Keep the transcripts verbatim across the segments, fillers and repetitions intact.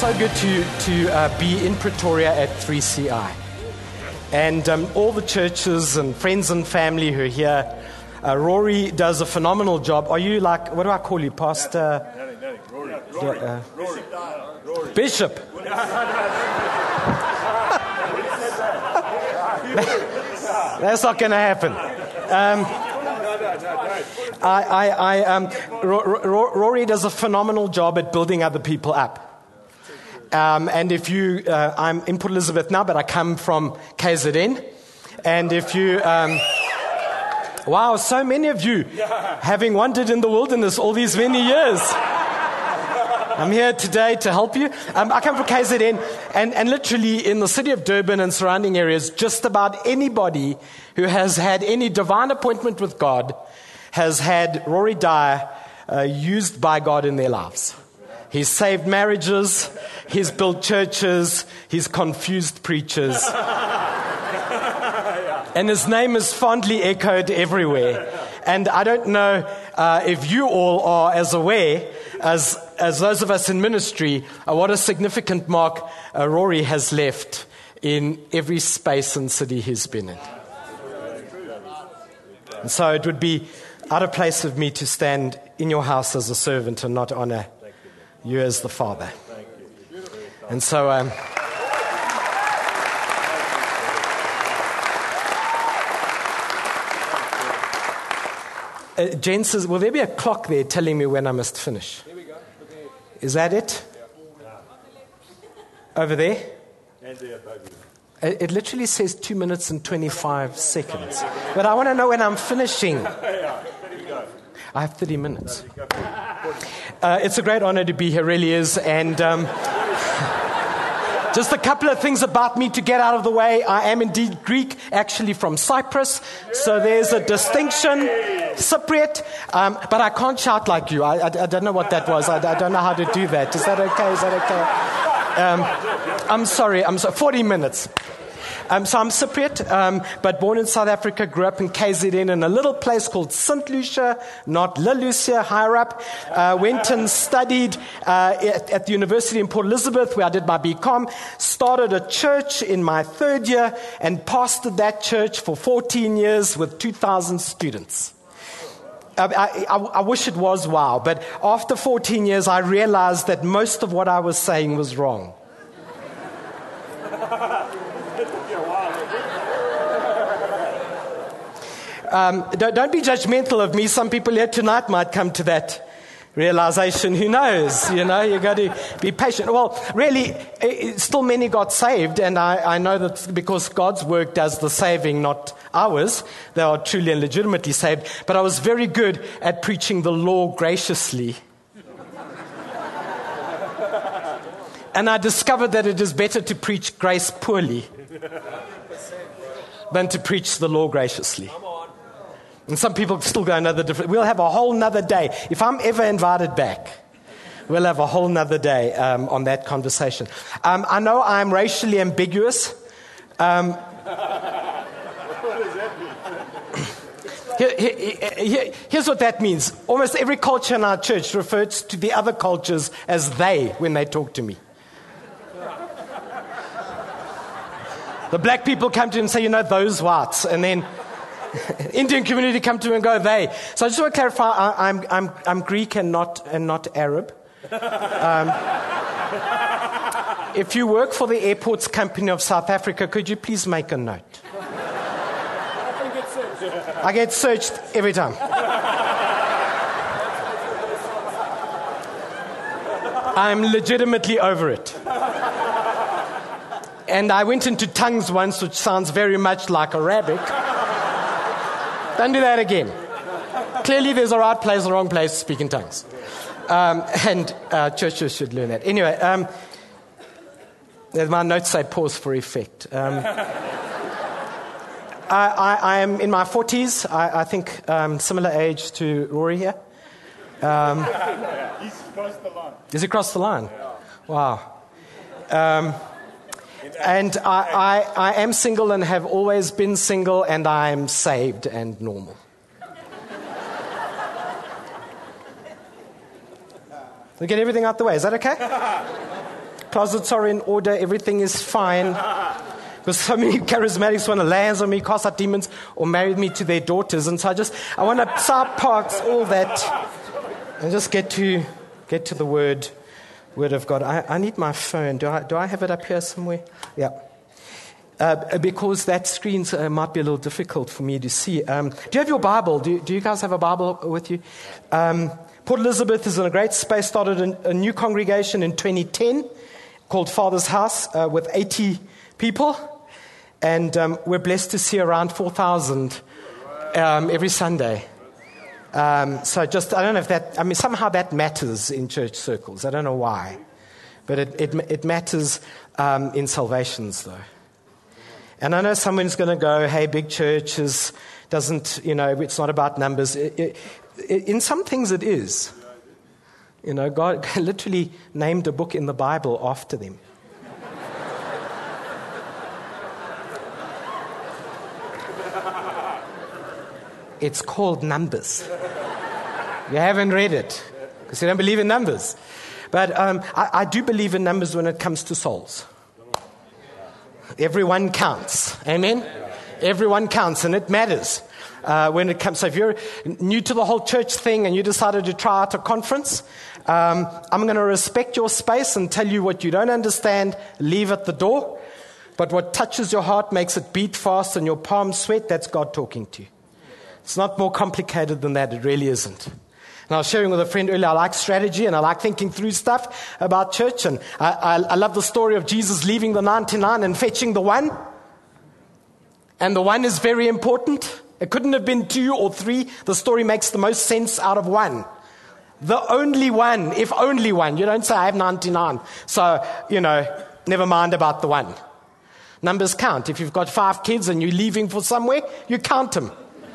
so good to, to uh, be in Pretoria at three C I. And um, all the churches and friends and family who are here, uh, Rory does a phenomenal job. Are you like, what do I call you, Pastor? Rory. Rory. Rory. Uh, Rory. Rory. Bishop. That's not going to happen. Um, I, I, I, um, Rory does a phenomenal job at building other people up. Um, and if you, uh, I'm in Port Elizabeth now, but I come from K Z N. And if you, um, wow, so many of you having wandered in the wilderness all these many years. I'm here today to help you. Um, I come from K Z N, and, and literally in the city of Durban and surrounding areas, just about anybody who has had any divine appointment with God has had Rory Dyer uh, used by God in their lives. He's saved marriages, he's built churches, he's confused preachers. And his name is fondly echoed everywhere. And I don't know uh, if you all are as aware as as those of us in ministry, uh, what a significant mark uh, Rory has left in every space and city he's been in. And so it would be out of place of me to stand in your house as a servant and not honor you as the Father. And so... Um, Uh, Jen says, will there be a clock there telling me when I must finish? Here we go. Is that it? Yeah. Over there? And there, it, it literally says two minutes and twenty-five seconds. But I want to know when I'm finishing. I have thirty minutes. Uh, it's a great honor to be here, really is. And um, just a couple of things about me to get out of the way. I am indeed Greek, actually from Cyprus. So there's a distinction. Cypriot, um, but I can't shout like you. I, I, I don't know what that was. I, I don't know how to do that. Is that okay? Is that okay? Um, I'm sorry. I'm so, forty minutes. Um, so I'm Cypriot, um, but born in South Africa, grew up in K Z N in a little place called Saint Lucia, not La Lucia, higher up. Uh, went and studied uh, at, at the University in Port Elizabeth, where I did my B Com. Started a church in my third year and pastored that church for fourteen years with two thousand students. I, I, I wish it was wow, but after fourteen years, I realized that most of what I was saying was wrong. Um, don't, don't be judgmental of me. Some people here tonight might come to that realization. Who knows? You know, you got to be patient. Well, really, it, still many got saved, and I, I know that because God's work does the saving, not ours. They are truly and legitimately saved. But I was very good at preaching the law graciously. And I discovered that it is better to preach grace poorly than to preach the law graciously. And some people still go another different... We'll have a whole nother day. If I'm ever invited back, we'll have a whole nother day um, on that conversation. Um, I know I'm racially ambiguous. Um, here, here, here, here's what that means. Almost every culture in our church refers to the other cultures as they when they talk to me. The black people come to him and say, you know, those whites. And then... Indian community come to me and go, they. So I just want to clarify, I, I'm, I'm, I'm Greek and not, and not Arab. Um, if you work for the Airports Company of South Africa, could you please make a note? I get searched. I get searched every time. I'm legitimately over it. And I went into tongues once, which sounds very much like Arabic. Don't do that again. Clearly there's a right place and a wrong place to speak in tongues. Um, and uh, churches should learn that. Anyway, um, my notes say pause for effect. Um, I, I, I am in my forties. I, I think um, similar age to Rory here. Um, He's crossed the line. Is he crossed the line? Wow. Um, And I, I, I am single and have always been single, and I am saved and normal. We get everything out the way. Is that okay? closets are in order, everything is fine. Because so many charismatics want to lay hands on me, cast out demons, or marry me to their daughters. And so I just, I want to side parks all that and just get to get to the word, word of God. I, I need my phone. Do I, do I have it up here somewhere? Yeah. Uh, because that screen uh, might be a little difficult for me to see. Um, do you have your Bible? Do, do you guys have a Bible with you? Um, Port Elizabeth is in a great space, started a, a new congregation in twenty ten called Father's House uh, with eighty people. And um, we're blessed to see around four thousand um, every Sunday. Um, so just, I don't know if that, I mean, somehow that matters in church circles. I don't know why. But it, it, it matters um, in salvations, though. And I know someone's going to go, hey, big church is, doesn't, you know, it's not about numbers. It, it, it, in some things it is. You know, God literally named a book in the Bible after them. It's called Numbers. You haven't read it because you don't believe in numbers. But um, I, I do believe in numbers when it comes to souls. Everyone counts. Amen? Everyone counts, and it matters uh, when it comes. So if you're new to the whole church thing and you decided to try out a conference, um, I'm going to respect your space and tell you what you don't understand, leave at the door. But what touches your heart, makes it beat fast and your palms sweat, that's God talking to you. It's not more complicated than that. It really isn't. And I was sharing with a friend earlier, I like strategy and I like thinking through stuff about church. And I, I, I love the story of Jesus leaving the ninety-nine and fetching the one. And the one is very important. It couldn't have been two or three. The story makes the most sense out of one. The only one, if only one. You don't say, I have ninety-nine. So, you know, never mind about the one. Numbers count. If you've got five kids and you're leaving for somewhere, you count them.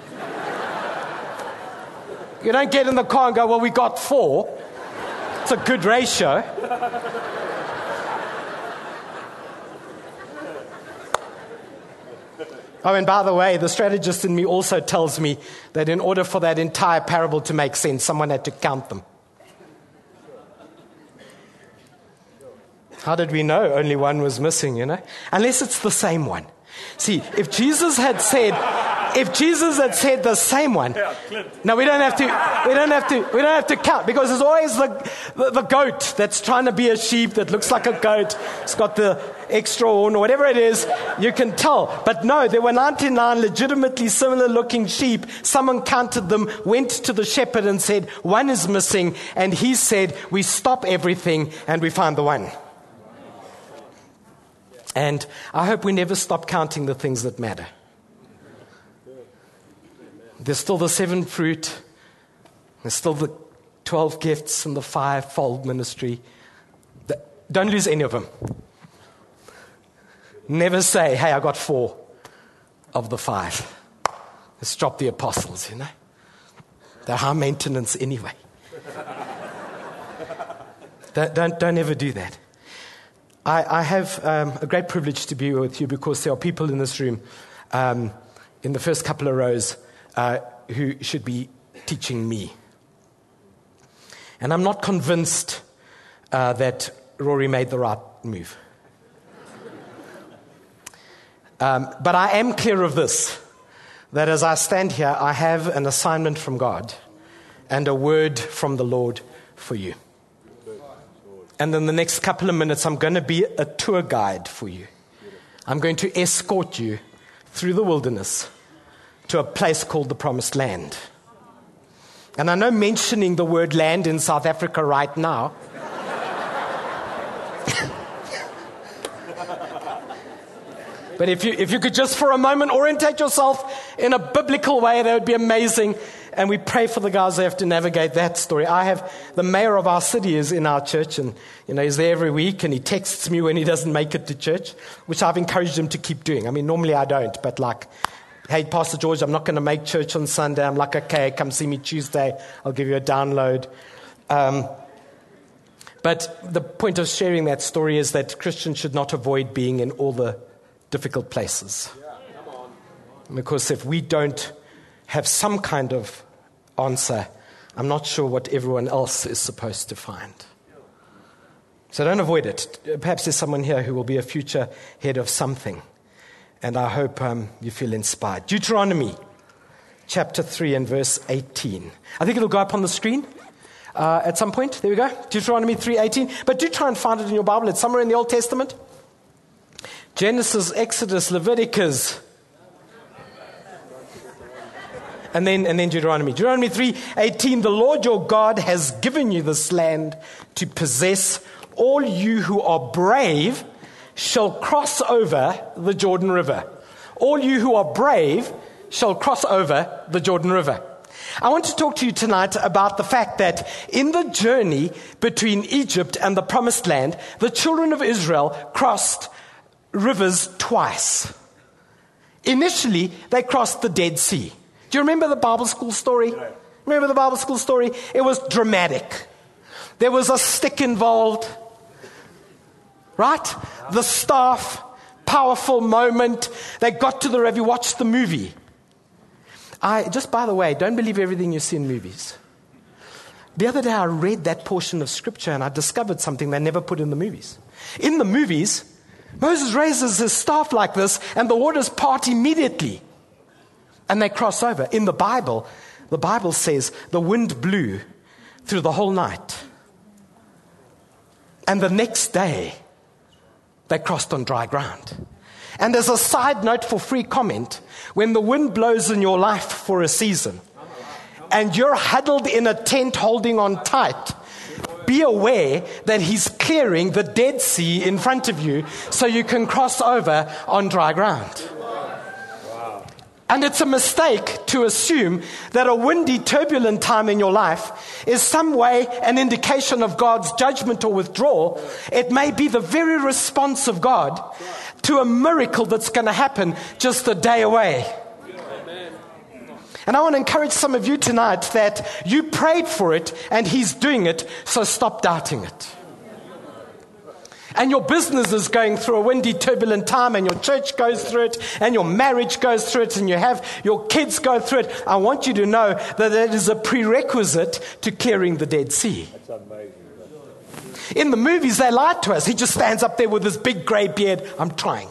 You don't get in the car and go, well, we got four. It's a good ratio. Oh, and by the way, the strategist in me also tells me that in order for that entire parable to make sense, someone had to count them. How did we know only one was missing, you know? Unless it's the same one. See, if Jesus had said, if Jesus had said the same one, no, we don't have to, we don't have to, we don't have to count, because there's always the, the, the goat that's trying to be a sheep that looks like a goat. It's got the extra horn or whatever it is. You can tell. But no, there were ninety-nine legitimately similar looking sheep. Someone counted them, went to the shepherd and said, one is missing. And he said, we stop everything and we find the one. And I hope we never stop counting the things that matter. There's still the seven fruit. There's still the twelve gifts and the five-fold ministry. Don't lose any of them. Never say, hey, I got four of the five. Let's drop the apostles, you know. They're high maintenance anyway. don't, don't, don't ever do that. I, I have um, a great privilege to be with you, because there are people in this room, um, in the first couple of rows, uh, who should be teaching me. And I'm not convinced uh, that Rory made the right move. Um, but I am clear of this, that as I stand here, I have an assignment from God and a word from the Lord for you. And in the next couple of minutes, I'm going to be a tour guide for you. I'm going to escort you through the wilderness to a place called the Promised Land. And I know mentioning the word land in South Africa right now but if you if you could just for a moment orientate yourself in a biblical way, that would be amazing. And we pray for the guys who have to navigate that story. I have the mayor of our city is in our church, and you know he's there every week, and he texts me when he doesn't make it to church, which I've encouraged him to keep doing. I mean, normally I don't, but like, hey, Pastor George, I'm not going to make church on Sunday. I'm like, okay, come see me Tuesday. I'll give you a download. Um, but the point of sharing that story is that Christians should not avoid being in all the difficult places. Because if we don't have some kind of answer, I'm not sure what everyone else is supposed to find. So don't avoid it. Perhaps there's someone here who will be a future head of something. And I hope um, you feel inspired. Deuteronomy chapter three and verse eighteen. I think it'll go up on the screen uh, at some point. There we go. Deuteronomy three eighteen. But do try and find it in your Bible. It's somewhere in the Old Testament. Genesis, Exodus, Leviticus. And then, and then Deuteronomy. Deuteronomy three eighteen. The Lord your God has given you this land to possess. All you who are brave shall cross over the Jordan River. All you who are brave shall cross over the Jordan River. I want to talk to you tonight about the fact that in the journey between Egypt and the Promised Land, the children of Israel crossed rivers twice. Initially, they crossed the Dead Sea. Do you remember the Bible school story? Remember the Bible school story? It was dramatic. There was a stick involved. Right? The staff, powerful moment. They got to the river. You watched the movie. I, just by the way, don't believe everything you see in movies. The other day I read that portion of scripture and I discovered something they never put in the movies. In the movies, Moses raises his staff like this and the waters part immediately. And they cross over. In the Bible, the Bible says the wind blew through the whole night. And the next day, they crossed on dry ground. And as a side note for free comment, when the wind blows in your life for a season and you're huddled in a tent holding on tight, be aware that he's clearing the Dead Sea in front of you so you can cross over on dry ground. And it's a mistake to assume that a windy, turbulent time in your life is some way an indication of God's judgment or withdrawal. It may be the very response of God to a miracle that's going to happen just a day away. And I want to encourage some of you tonight that you prayed for it and He's doing it, so stop doubting it. And your business is going through a windy, turbulent time, and your church goes through it, and your marriage goes through it, and you have your kids go through it. I want you to know that it is a prerequisite to clearing the Dead Sea. That's amazing. In the movies, they lied to us. He just stands up there with his big grey beard. I'm trying.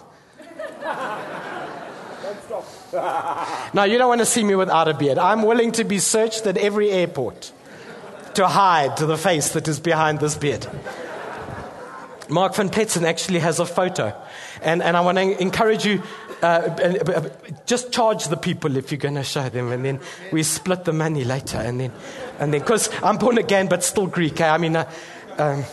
No, you don't want to see me without a beard. I'm willing to be searched at every airport to hide the face that is behind this beard. Mark van Petzen actually has a photo. And, and I want to encourage you, uh, uh, just charge the people if you're going to show them. And then we split the money later. And then, and then, because I'm born again, but still Greek. Eh? I mean, uh, um,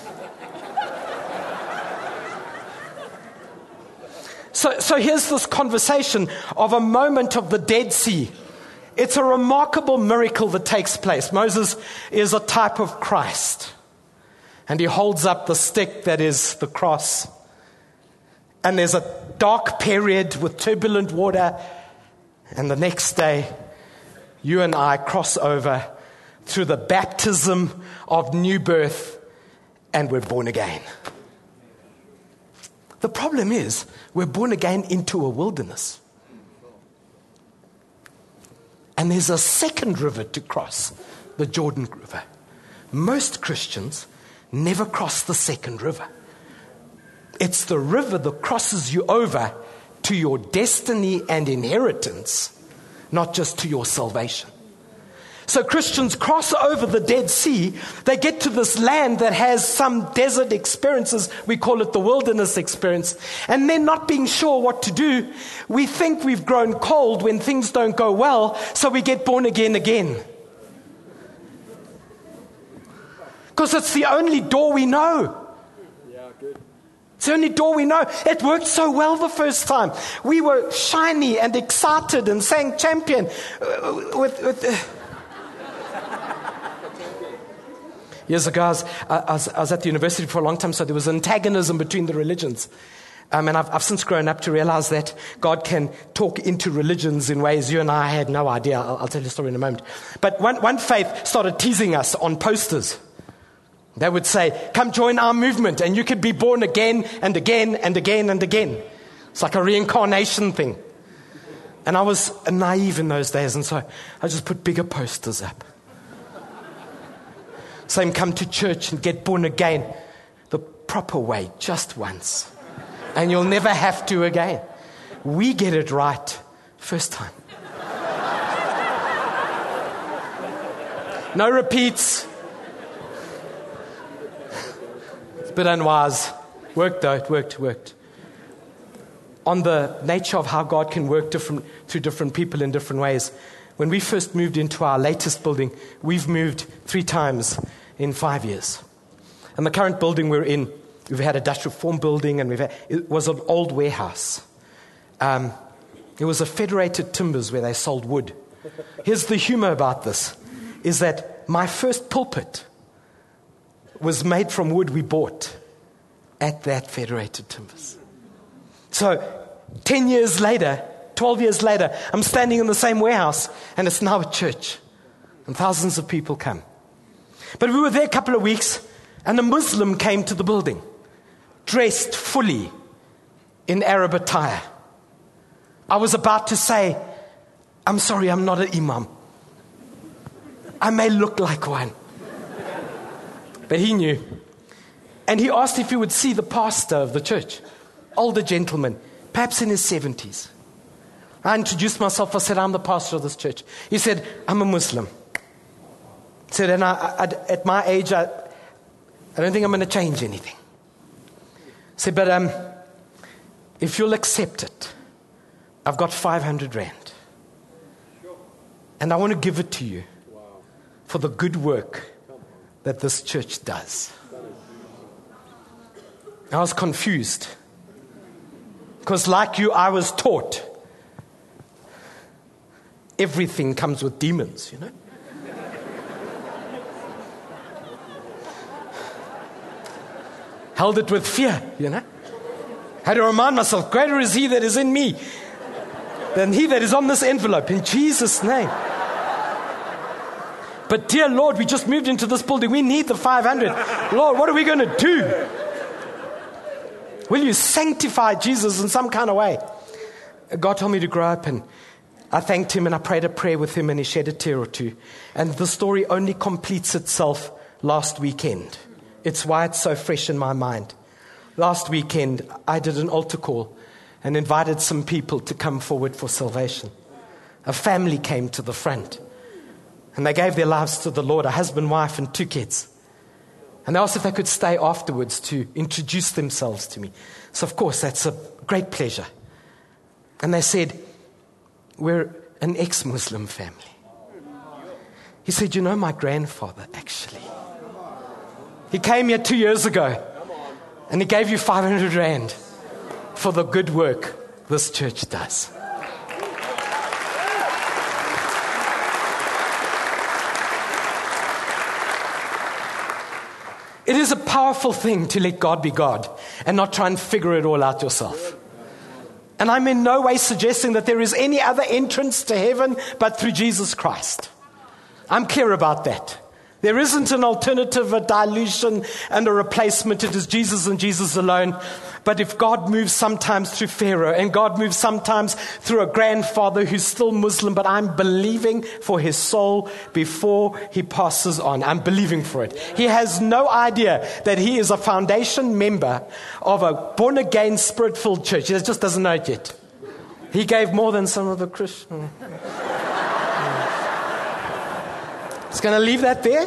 so, so here's this conversation of a moment of the Dead Sea. It's a remarkable miracle that takes place. Moses is a type of Christ. And he holds up the stick that is the cross. And there's a dark period with turbulent water. And the next day, you and I cross over through the baptism of new birth, and we're born again. The problem is, we're born again into a wilderness. And there's a second river to cross, the Jordan River. Most Christians never cross the second river. It's the river that crosses you over to your destiny and inheritance, not just to your salvation. So Christians cross over the Dead Sea. They get to this land that has some desert experiences. We call it the wilderness experience. And then not being sure what to do, we think we've grown cold when things don't go well, so we get born again again. Because it's the only door we know. Yeah, good. It's the only door we know. It worked so well the first time. We were shiny and excited and sang champion. Uh, with, with, uh. Years ago, I was, I, was, I was at the university for a long time, so there was antagonism between the religions. Um, and I've, I've since grown up to realize that God can talk into religions in ways you and I had no idea. I'll, I'll tell you a story in a moment. But one, one faith started teasing us on posters. They would say, come join our movement, and you could be born again and again and again and again. It's like a reincarnation thing. And I was naive in those days, and so I just put bigger posters up. Saying, come to church and get born again. The proper way just once, and you'll never have to again. We get it right first time. No repeats. It's a bit unwise. Worked though, it worked, worked. On the nature of how God can work different through different people in different ways. When we first moved into our latest building, we've moved three times in five years. And the current building we're in, we've had a Dutch Reform building, and we've had, it was an old warehouse. Um, it was a Federated Timbers where they sold wood. Here's the humor about this, is that my first pulpit was made from wood we bought at that Federated Timbers. So ten years later, twelve years later, I'm standing in the same warehouse, and it's now a church, and thousands of people come. But we were there a couple of weeks, and a Muslim came to the building, dressed fully in Arab attire. I was about to say, I'm sorry, I'm not an imam. I may look like one. But he knew. And he asked if he would see the pastor of the church, older gentleman, perhaps in his seventies. I introduced myself. I said, I'm the pastor of this church. He said, I'm a Muslim. He said, and I, I, at my age, I, I don't think I'm going to change anything. I said, but um, if you'll accept it, I've got five hundred rand. And I want to give it to you for the good work that this church does. I was confused. Because like you, I was taught everything comes with demons, you know. Held it with fear, you know. Had to remind myself, greater is he that is in me than he that is on this envelope, in Jesus' name. But dear Lord, we just moved into this building. We need the five hundred. Lord, what are we going to do? Will you sanctify Jesus in some kind of way? God told me to grow up, and I thanked him, and I prayed a prayer with him, and he shed a tear or two. And the story only completes itself last weekend. It's why it's so fresh in my mind. Last weekend, I did an altar call and invited some people to come forward for salvation. A family came to the front, and they gave their lives to the Lord, a husband, wife, and two kids. And they asked if they could stay afterwards to introduce themselves to me. So, of course, that's a great pleasure. And they said, we're an ex-Muslim family. He said, you know, my grandfather, actually. He came here two years ago, and he gave you five hundred rand for the good work this church does. It is a powerful thing to let God be God and not try and figure it all out yourself. And I'm in no way suggesting that there is any other entrance to heaven but through Jesus Christ. I'm clear about that. There isn't an alternative, a dilution, and a replacement. It is Jesus and Jesus alone. But if God moves sometimes through Pharaoh, and God moves sometimes through a grandfather who's still Muslim, but I'm believing for his soul before he passes on. I'm believing for it. He has no idea that he is a foundation member of a born-again, spirit-filled church. He just doesn't know it yet. He gave more than some of the Christians. It's going to leave that there.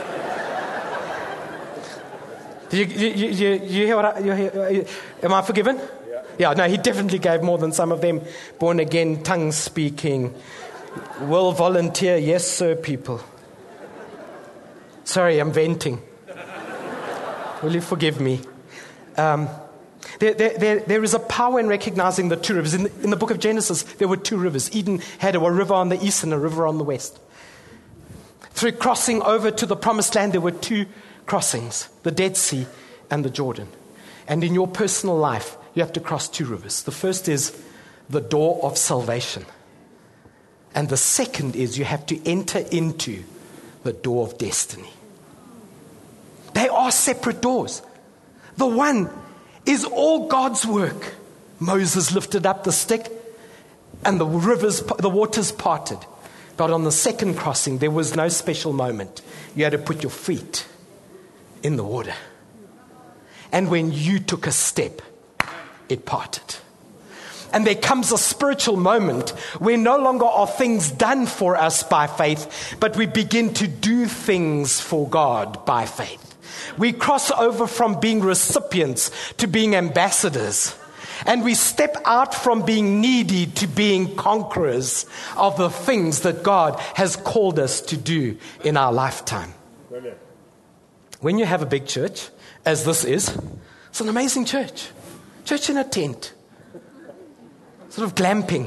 You, you, you, you hear what I, you hear, am I forgiven? Yeah. Yeah, no, he definitely gave more than some of them born again, tongue speaking, will volunteer, yes sir, people. Sorry, I'm venting. Will you forgive me? Um, there, there, there, there is a power in recognizing the two rivers. In the, in the book of Genesis, there were two rivers. Eden had a river on the east and a river on the west. Through crossing over to the promised land, there were two crossings, the Dead Sea and the Jordan. And in your personal life, you have to cross two rivers. The first is the door of salvation. And the second is you have to enter into the door of destiny. They are separate doors. The one is all God's work. Moses lifted up the stick and the rivers, the waters parted. But on the second crossing, there was no special moment. You had to put your feet in the water. And when you took a step, it parted. And there comes a spiritual moment where no longer are things done for us by faith, but we begin to do things for God by faith. We cross over from being recipients to being ambassadors. And we step out from being needy to being conquerors of the things that God has called us to do in our lifetime. Brilliant. When you have a big church, as this is, it's an amazing church. Church in a tent. Sort of glamping.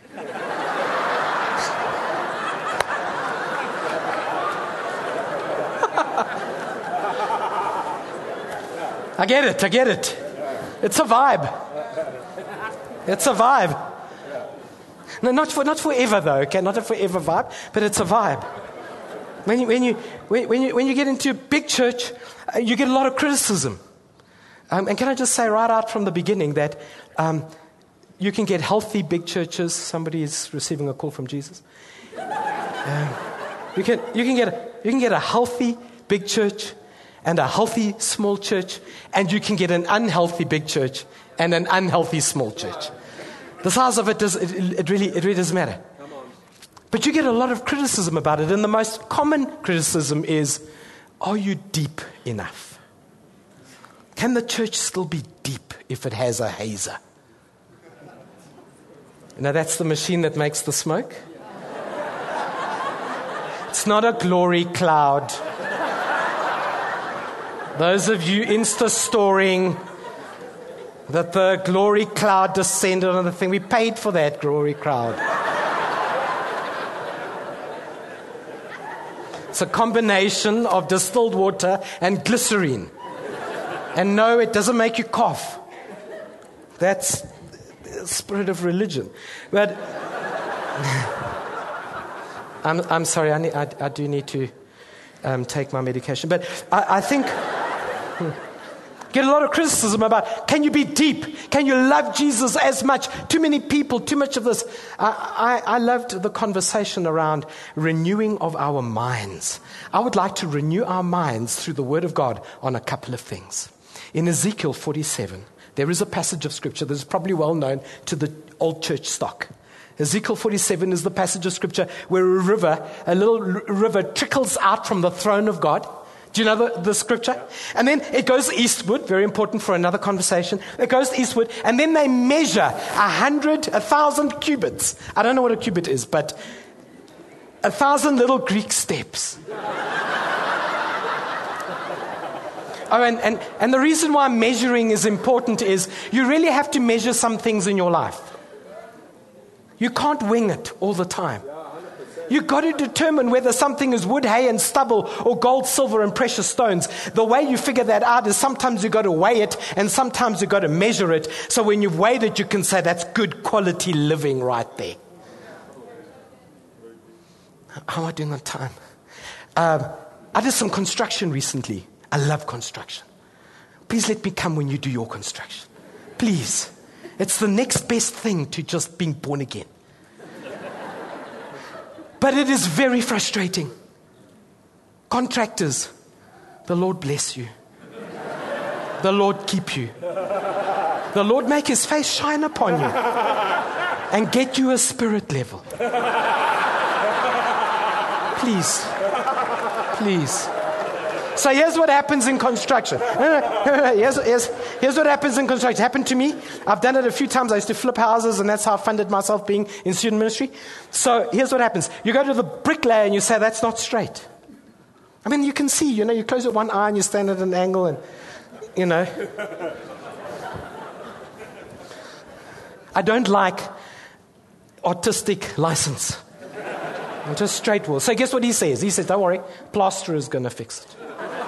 I get it, I get it. It's a vibe. It's a vibe. No, not for not forever though, okay? Not a forever vibe, but it's a vibe. When you when you when, when you when you get into a big church, uh, you get a lot of criticism. Um, and can I just say right out from the beginning that um, you can get healthy big churches. Somebody is receiving a call from Jesus. Um, you can you can get a, you can get a healthy big church and a healthy small church, and you can get an unhealthy big church and an unhealthy small church. The size of it does it, it really it really doesn't matter. But you get a lot of criticism about it, and the most common criticism is, are you deep enough? Can the church still be deep if it has a hazer? Now that's the machine that makes the smoke. It's not a glory cloud. Those of you Insta-storing that the glory cloud descended on the thing, we paid for that glory cloud. It's a combination of distilled water and glycerine. And no, it doesn't make you cough. That's the spirit of religion. But I'm, I'm sorry, I, need, I, I do need to um, take my medication. But I, I think... Get a lot of criticism about, can you be deep? Can you love Jesus as much? Too many people, too much of this. I, I, I loved the conversation around renewing of our minds. I would like to renew our minds through the Word of God on a couple of things. In Ezekiel forty-seven, there is a passage of Scripture that is probably well known to the old church stock. Ezekiel forty-seven is the passage of Scripture where a river, a little river trickles out from the throne of God. Do you know the, the scripture? And then it goes eastward, very important for another conversation. It goes eastward, and then they measure a hundred, a thousand cubits. I don't know what a cubit is, but a thousand little Greek steps. Oh, and, and, and the reason why measuring is important is you really have to measure some things in your life. You can't wing it all the time. You've got to determine whether something is wood, hay, and stubble, or gold, silver, and precious stones. The way you figure that out is sometimes you've got to weigh it, and sometimes you've got to measure it. So when you've weighed it, you can say that's good quality living right there. How am I doing on time? Uh, I did some construction recently. I love construction. Please let me come when you do your construction. Please. It's the next best thing to just being born again. But it is very frustrating. Contractors, the Lord bless you. The Lord keep you. The Lord make his face shine upon you and get you a spirit level. Please. Please. So here's what happens in construction. Here's, here's, here's what happens in construction. It happened to me. I've done it a few times. I used to flip houses, and that's how I funded myself being in student ministry. So here's what happens. You go to the bricklayer and you say, that's not straight. I mean, you can see, you know, you close one eye and you stand at an angle and, you know. I don't like artistic license. I'm just straight wall. So guess what he says? He says, don't worry, plasterer is going to fix it.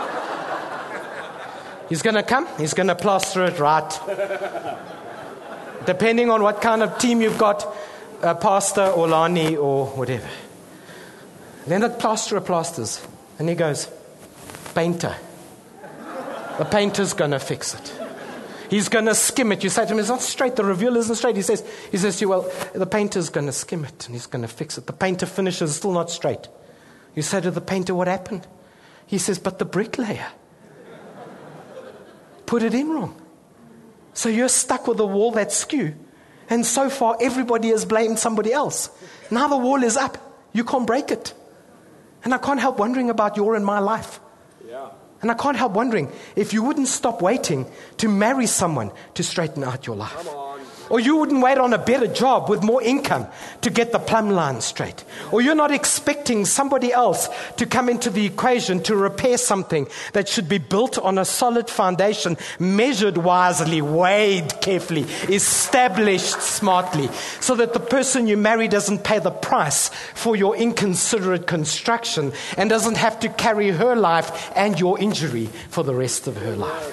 He's going to come, he's going to plaster it right. Depending on what kind of team you've got, uh, Pastor or Lani or whatever. Then the plasterer plasters, and he goes, painter. The painter's going to fix it. He's going to skim it. You say to him, it's not straight. The reveal isn't straight. He says, he says to you, well, the painter's going to skim it, and he's going to fix it. The painter finishes, it's still not straight. You say to the painter, what happened? He says, but the bricklayer. put it in wrong. So you're stuck with a wall that's skew. And so far, everybody has blamed somebody else. Now the wall is up. You can't break it. And I can't help wondering about your and my life. Yeah. And I can't help wondering if you wouldn't stop waiting to marry someone to straighten out your life. Come on. Or you wouldn't wait on a better job with more income to get the plumb line straight. Or you're not expecting somebody else to come into the equation to repair something that should be built on a solid foundation, measured wisely, weighed carefully, established smartly, so that the person you marry doesn't pay the price for your inconsiderate construction and doesn't have to carry her life and your injury for the rest of her life.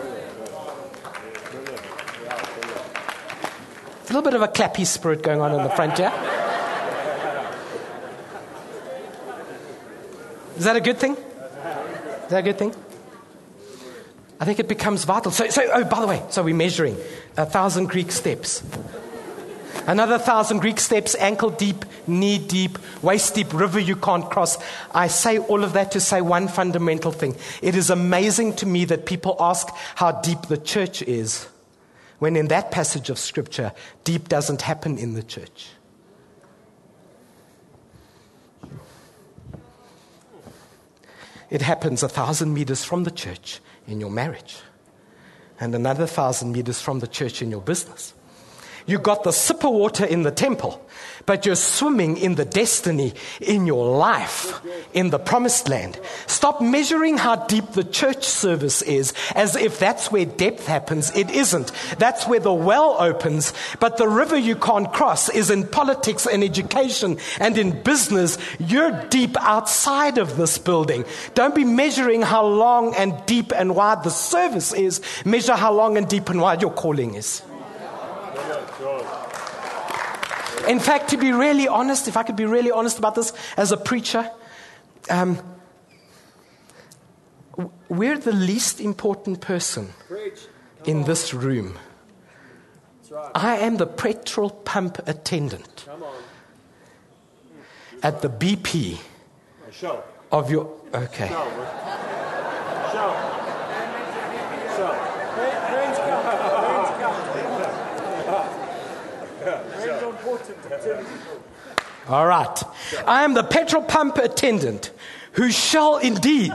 A little bit of a clappy spirit going on in the front here. Is that a good thing? Is that a good thing? I think it becomes vital. So, so oh, by the way, so we're measuring a thousand Greek steps. Another thousand Greek steps, ankle deep, knee deep, waist deep, river you can't cross. I say all of that to say one fundamental thing. It is amazing to me that people ask how deep the church is, when in that passage of Scripture, deep doesn't happen in the church. It happens a thousand meters from the church in your marriage, and another thousand meters from the church in your business. You got the sip of water in the temple, but you're swimming in the destiny in your life, in the promised land. Stop measuring how deep the church service is as if that's where depth happens. It isn't. That's where the well opens. But the river you can't cross is in politics and education and in business. You're deep outside of this building. Don't be measuring how long and deep and wide the service is. Measure how long and deep and wide your calling is. In fact, to be really honest, if I could be really honest about this as a preacher, um, we're the least important person in this room. I am the petrol pump attendant at the B P of your... Okay. All right. I am the petrol pump attendant who shall indeed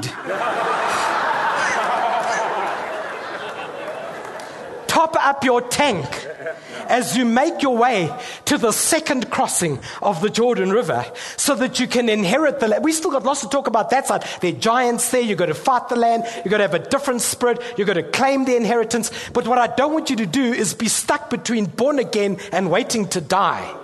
top up your tank as you make your way to the second crossing of the Jordan River so that you can inherit the land. We still got lots to talk about that side. There are giants there. You've got to fight the land. You've got to have a different spirit. You've got to claim the inheritance. But what I don't want you to do is be stuck between born again and waiting to die.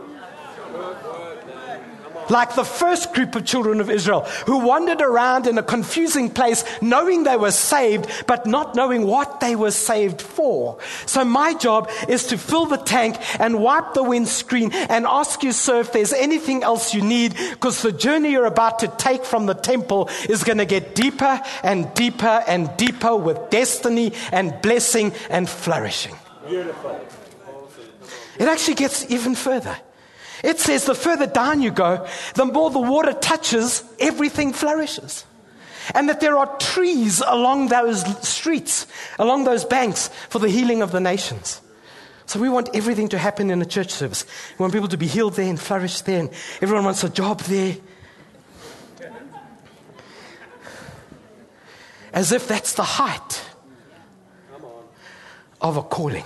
Like the first group of children of Israel who wandered around in a confusing place, knowing they were saved, but not knowing what they were saved for. So my job is to fill the tank and wipe the windscreen and ask you, sir, if there's anything else you need, because the journey you're about to take from the temple is going to get deeper and deeper and deeper with destiny and blessing and flourishing. Beautiful. It actually gets even further. It says the further down you go, the more the water touches, everything flourishes. And that there are trees along those streets, along those banks, for the healing of the nations. So we want everything to happen in a church service. We want people to be healed there and flourish there, and everyone wants a job there. As if that's the height of a calling.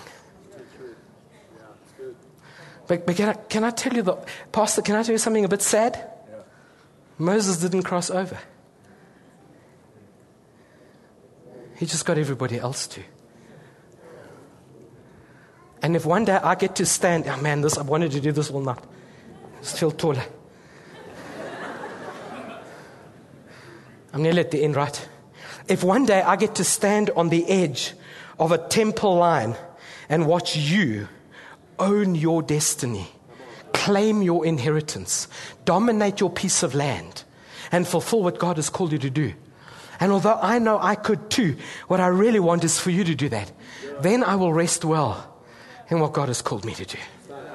But, but can, I, can I tell you, the, Pastor, can I tell you something a bit sad? Yeah. Moses didn't cross over. He just got everybody else to. And if one day I get to stand, oh man, this I wanted to do this all night. Just feel taller. I'm nearly at the end, right? If one day I get to stand on the edge of a temple line and watch you own your destiny, claim your inheritance, dominate your piece of land, and fulfill what God has called you to do. And although I know I could too, what I really want is for you to do that. Then I will rest well in what God has called me to do.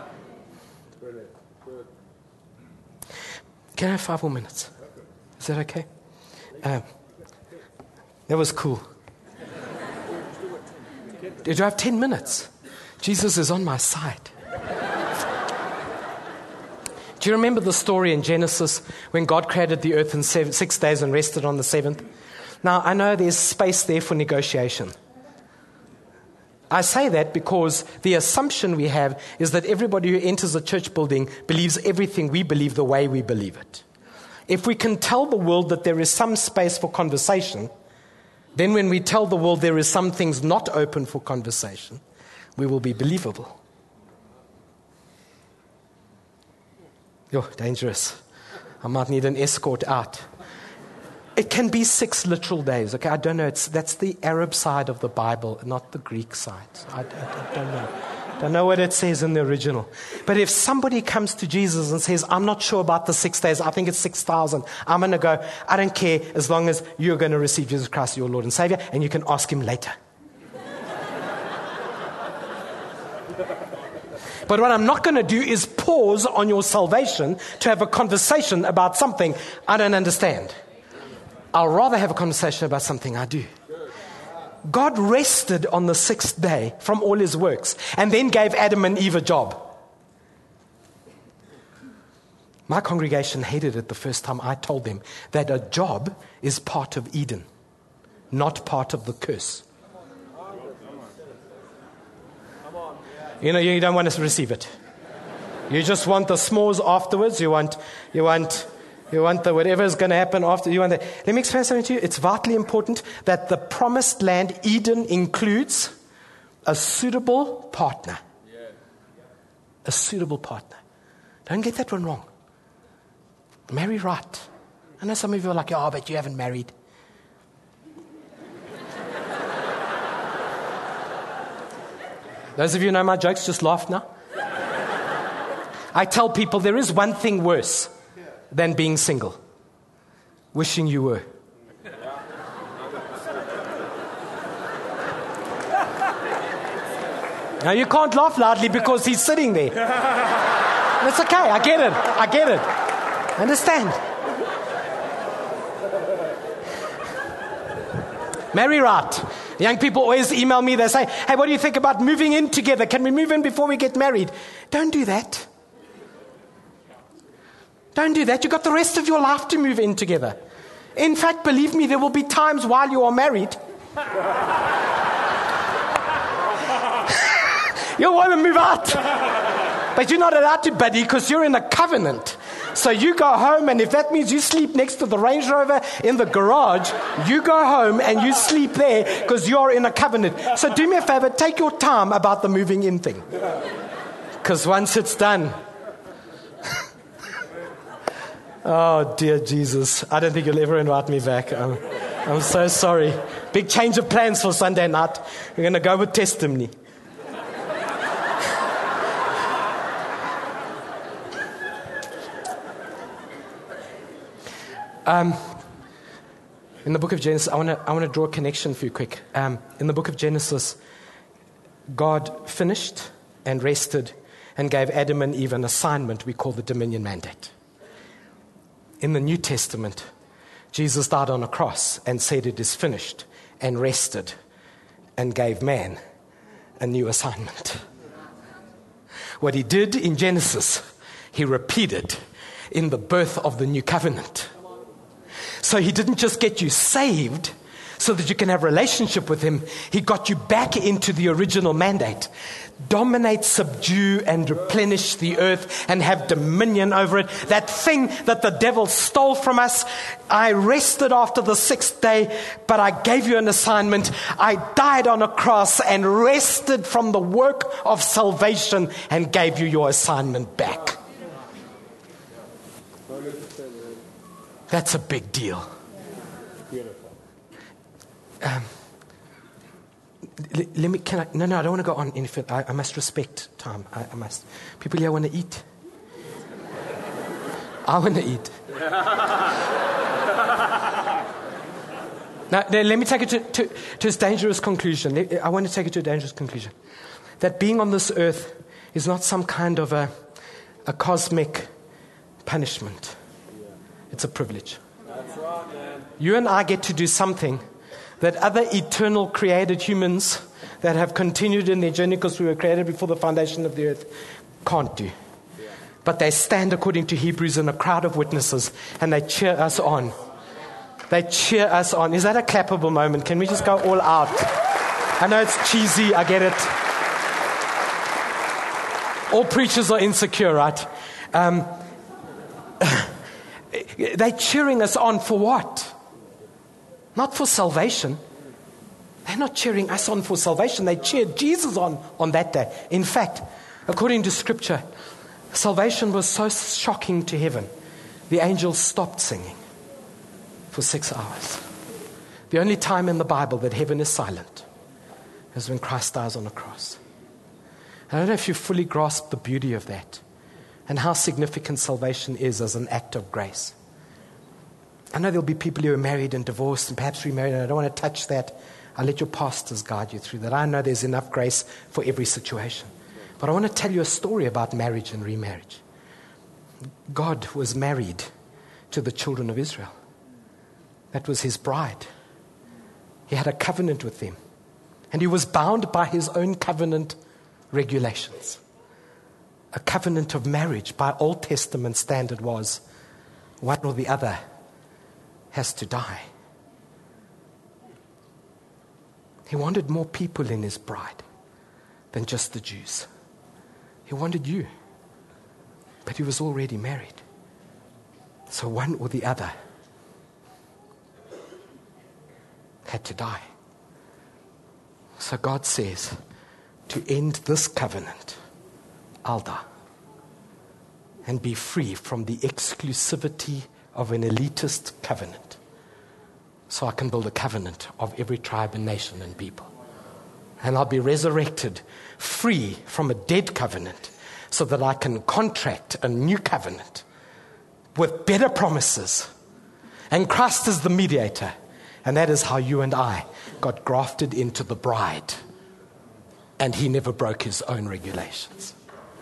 Can I have five more minutes? Is that okay? Um, that was cool. Do I have ten minutes? Jesus is on my side. Do you remember the story in Genesis when God created the earth in seven, six days and rested on the seventh? Now, I know there's space there for negotiation. I say that because the assumption we have is that everybody who enters a church building believes everything we believe the way we believe it. If we can tell the world that there is some space for conversation, then when we tell the world there is some things not open for conversation, we will be believable. Yo, dangerous. I might need an escort out. It can be six literal days. Okay, I don't know. It's, that's the Arab side of the Bible, not the Greek side. I, I, I don't know. Don't know what it says in the original. But if somebody comes to Jesus and says, I'm not sure about the six days, I think it's six thousand, I'm going to go, I don't care as long as you're going to receive Jesus Christ, your Lord and Savior, and you can ask him later. But what I'm not going to do is pause on your salvation to have a conversation about something I don't understand. I'll rather have a conversation about something I do. God rested on the sixth day from all his works and then gave Adam and Eve a job. My congregation hated it the first time I told them that a job is part of Eden, not part of the curse. You know, you don't want to receive it. You just want the s'mores afterwards. You want, you want, you want the whatever is going to happen after. You want the, let me explain something to you. It's vitally important that the promised land, Eden, includes a suitable partner. A suitable partner. Don't get that one wrong. Marry right. I know some of you are like, oh, but you haven't married. Those of you who know my jokes, just laugh now. I tell people there is one thing worse than being single. Wishing you were. Now you can't laugh loudly because he's sitting there. That's okay, I get it, I get it. I understand. Marry right. Young people always email me, they say, hey, what do you think about moving in together? Can we move in before we get married? Don't do that. Don't do that. You've got the rest of your life to move in together. In fact, believe me, there will be times while you are married you'll want to move out. But you're not allowed to, buddy, because you're in a covenant. So you go home, and if that means you sleep next to the Range Rover in the garage, you go home and you sleep there because you're in a covenant. So do me a favor, take your time about the moving in thing. Because once it's done... Oh, dear Jesus. I don't think you'll ever invite me back. I'm, I'm so sorry. Big change of plans for Sunday night. We're going to go with testimony. Um, in the book of Genesis, I want to I want to draw a connection for you quick. Um, in the book of Genesis, God finished and rested and gave Adam and Eve an assignment we call the dominion mandate. In the New Testament, Jesus died on a cross and said it is finished and rested and gave man a new assignment. What he did in Genesis, he repeated in the birth of the new covenant. So he didn't just get you saved so that you can have a relationship with him. He got you back into the original mandate. Dominate, subdue, and replenish the earth and have dominion over it. That thing that the devil stole from us. I rested after the sixth day, but I gave you an assignment. I died on a cross and rested from the work of salvation and gave you your assignment back. That's a big deal. Um, l- let me. Can I? No, no. I don't want to go on any further. I, I must respect time. I, I must. People here want to eat. I want to eat. Now, let me take it to, to, to its dangerous conclusion. I want to take it to a dangerous conclusion. That being on this earth is not some kind of a, a cosmic punishment. It's a privilege. That's right, man. You and I get to do something that other eternal created humans that have continued in their journey because we were created before the foundation of the earth can't do. But they stand according to Hebrews in a crowd of witnesses and they cheer us on. They cheer us on. Is that a clappable moment? Can we just go all out? I know it's cheesy, I get it. All preachers are insecure, right? Um, they're cheering us on for what? Not for salvation. They're not cheering us on for salvation. They cheered Jesus on on that day. In fact, according to Scripture, salvation was so shocking to heaven, the angels stopped singing for six hours. The only time in the Bible that heaven is silent is when Christ dies on the cross. I don't know if you fully grasp the beauty of that and how significant salvation is as an act of grace. I know there'll be people who are married and divorced and perhaps remarried, and I don't want to touch that. I'll let your pastors guide you through that. I know there's enough grace for every situation. But I want to tell you a story about marriage and remarriage. God was married to the children of Israel. That was his bride. He had a covenant with them. And he was bound by his own covenant regulations. A covenant of marriage by Old Testament standard was one or the other has to die. He wanted more people in his bride than just the Jews. He wanted you, but he was already married. So one or the other had to die. So God says, to end this covenant, I'll die and be free from the exclusivity of an elitist covenant, so I can build a covenant of every tribe and nation and people. And I'll be resurrected free from a dead covenant so that I can contract a new covenant with better promises. And Christ is the mediator. And that is how you and I got grafted into the bride. And he never broke his own regulations.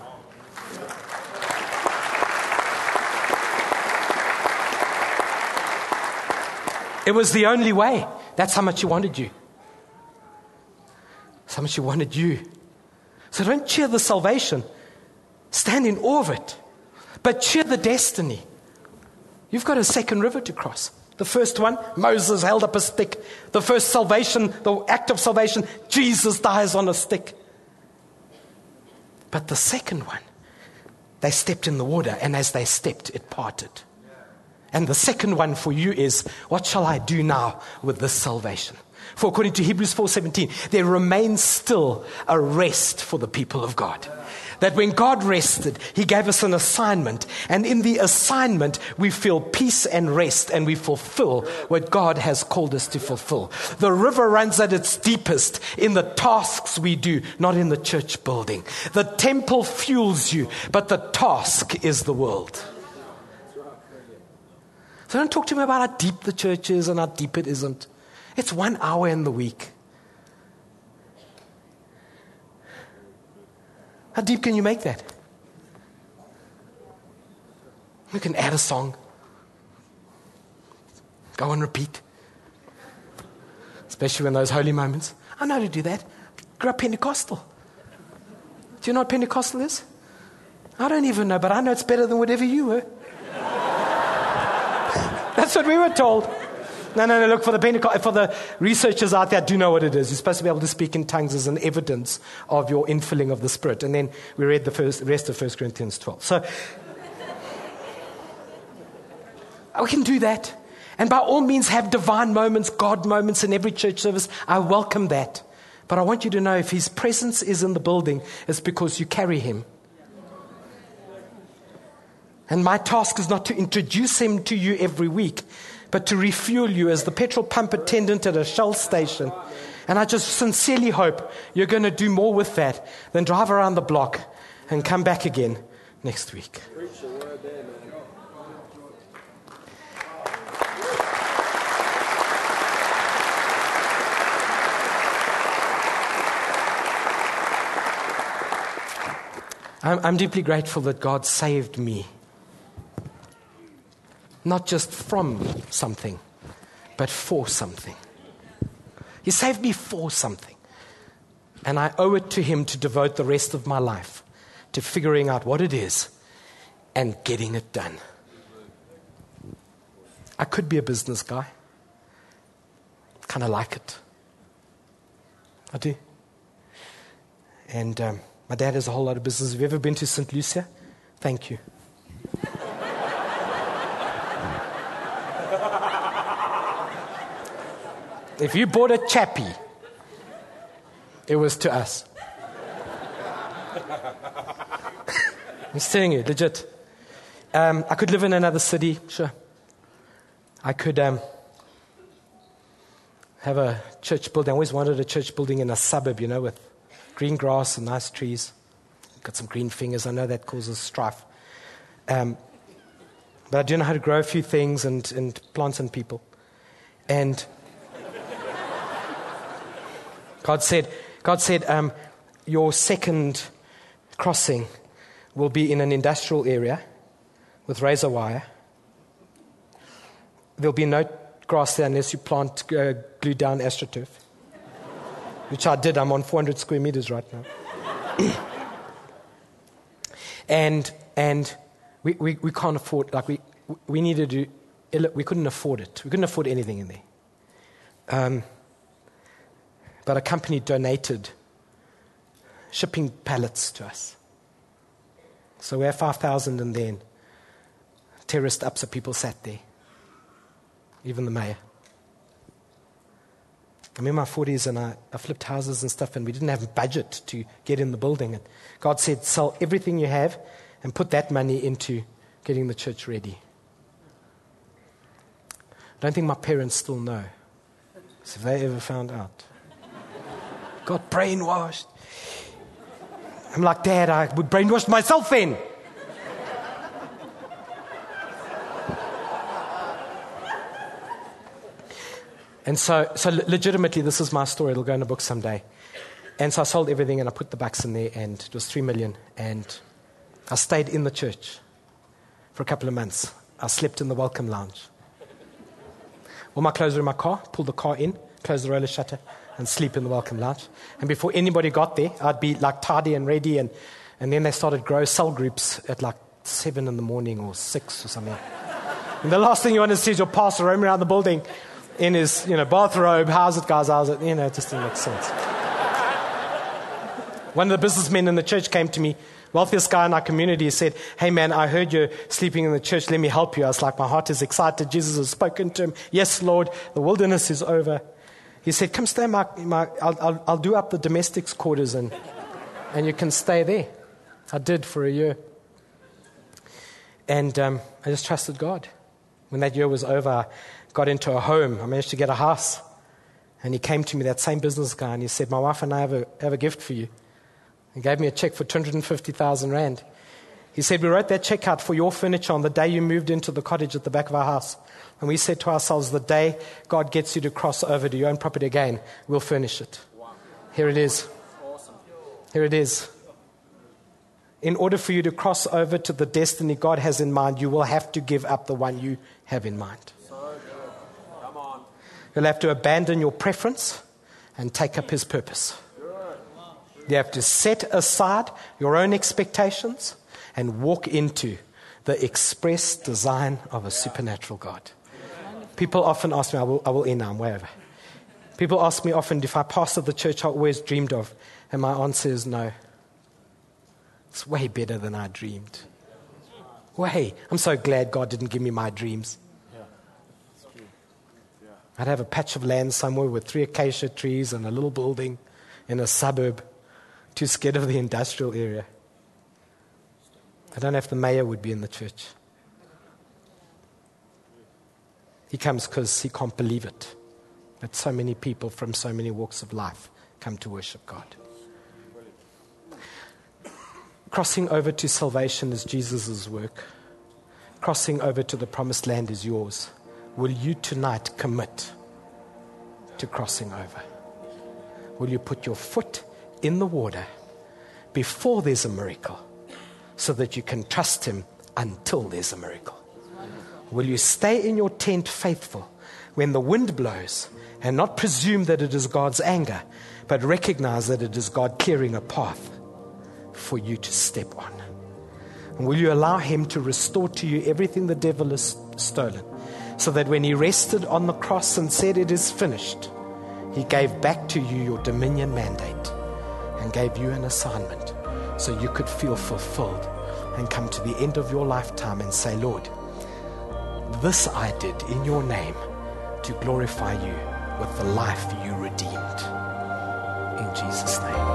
It was the only way. That's how much he wanted you. That's how much he wanted you. So don't cheer the salvation. Stand in awe of it. But cheer the destiny. You've got a second river to cross. The first one, Moses held up a stick. The first salvation, the act of salvation, Jesus dies on a stick. But the second one, they stepped in the water, and as they stepped, it parted. And the second one for you is, what shall I do now with this salvation? For according to Hebrews four seventeen, there remains still a rest for the people of God. That when God rested, he gave us an assignment. And in the assignment, we feel peace and rest, and we fulfill what God has called us to fulfill. The river runs at its deepest in the tasks we do, not in the church building. The temple fuels you, but the task is the world. So don't talk to me about how deep the church is and how deep it isn't. It's one hour in the week. How deep can you make that? You can add a song. Go and repeat. Especially in those holy moments. I know how to do that. Grew up Pentecostal. Do you know what Pentecostal is? I don't even know, but I know it's better than whatever you were. That's what we were told. No, no, no, look, for the Pentecost, for the researchers out there, do know what it is. You're supposed to be able to speak in tongues as an evidence of your infilling of the Spirit. And then we read the first, rest of First Corinthians twelve. So, we can do that. And by all means have divine moments, God moments in every church service. I welcome that. But I want you to know, if his presence is in the building, it's because you carry him. And my task is not to introduce him to you every week, but to refuel you as the petrol pump attendant at a Shell station. And I just sincerely hope you're going to do more with that than drive around the block and come back again next week. I'm, I'm deeply grateful that God saved me. Not just from something, but for something. He saved me for something. And I owe it to him to devote the rest of my life to figuring out what it is and getting it done. I could be a business guy. Kind of like it. I do. And um, my dad has a whole lot of business. Have you ever been to Saint Lucia? Thank you. If you bought a chappie, it was to us. I'm telling you, legit. Um, I could live in another city, sure. I could um, have a church building. I always wanted a church building in a suburb, you know, with green grass and nice trees. Got some green fingers. I know that causes strife. Um, but I do know how to grow a few things and, and plants and people. And God said, God said, um, your second crossing will be in an industrial area with razor wire. There'll be no grass there unless you plant uh, glued down AstroTurf, which I did. I'm on four hundred square meters right now. and and we, we, we can't afford, like we we needed to, we couldn't afford it. We couldn't afford anything in there. Um, but a company donated shipping pallets to us. So we have five thousand and then terraced up so people sat there. Even the mayor. I'm in my forties and I, I flipped houses and stuff and we didn't have a budget to get in the building. And God said, sell everything you have and put that money into getting the church ready. I don't think my parents still know. So if they ever found out. Got brainwashed. I'm like, Dad, I would brainwash myself then. And so, so legitimately, this is my story. It'll go in a book someday. And so I sold everything and I put the bucks in there and it was three million. And I stayed in the church for a couple of months. I slept in the welcome lounge. All my clothes were in my car, pull the car in, close the roller shutter, and sleep in the welcome lounge. And before anybody got there, I'd be like tidy and ready. And, and then they started grow cell groups at like seven in the morning or six or something. And the last thing you want to see is your pastor roaming around the building in his, you know, bathrobe. How's it, guys? How's it? You know, it just didn't make sense. One of the businessmen in the church came to me, wealthiest guy in our community, said, hey man, I heard you're sleeping in the church. Let me help you. I was like, my heart is excited. Jesus has spoken to him. Yes, Lord, the wilderness is over. He said, come stay in my, my I'll, I'll, I'll do up the domestics quarters and, and you can stay there. I did for a year. And um, I just trusted God. When that year was over, I got into a home. I managed to get a house. And he came to me, that same business guy, and he said, my wife and I have a, have a gift for you. He gave me a check for two hundred fifty thousand rand. He said, we wrote that check out for your furniture on the day you moved into the cottage at the back of our house. And we said to ourselves, the day God gets you to cross over to your own property again, we'll furnish it. Wow. Here it is. Awesome. Here it is. In order for you to cross over to the destiny God has in mind, you will have to give up the one you have in mind. So good. Come on. You'll have to abandon your preference and take up his purpose. You have to set aside your own expectations and walk into the express design of a supernatural God. People often ask me, I will, I will end now, I'm way over. People ask me often if I pastor the church I always dreamed of, and my answer is no. It's way better than I dreamed. Way. I'm so glad God didn't give me my dreams. I'd have a patch of land somewhere with three acacia trees and a little building in a suburb. Too scared of the industrial area. I don't know if the mayor would be in the church. He comes because he can't believe it, that so many people from so many walks of life come to worship God. Crossing over to salvation is Jesus' work. Crossing over to the promised land is yours. Will you tonight commit to crossing over? Will you put your foot in the water before there's a miracle so that you can trust him until there's a miracle? Will you stay in your tent faithful when the wind blows and not presume that it is God's anger, but recognize that it is God clearing a path for you to step on. And will you allow him to restore to you everything the devil has stolen, so that when he rested on the cross and said it is finished, he gave back to you your dominion mandate and gave you an assignment so you could feel fulfilled and come to the end of your lifetime and say, Lord, this I did in your name to glorify you with the life you redeemed. In Jesus' name.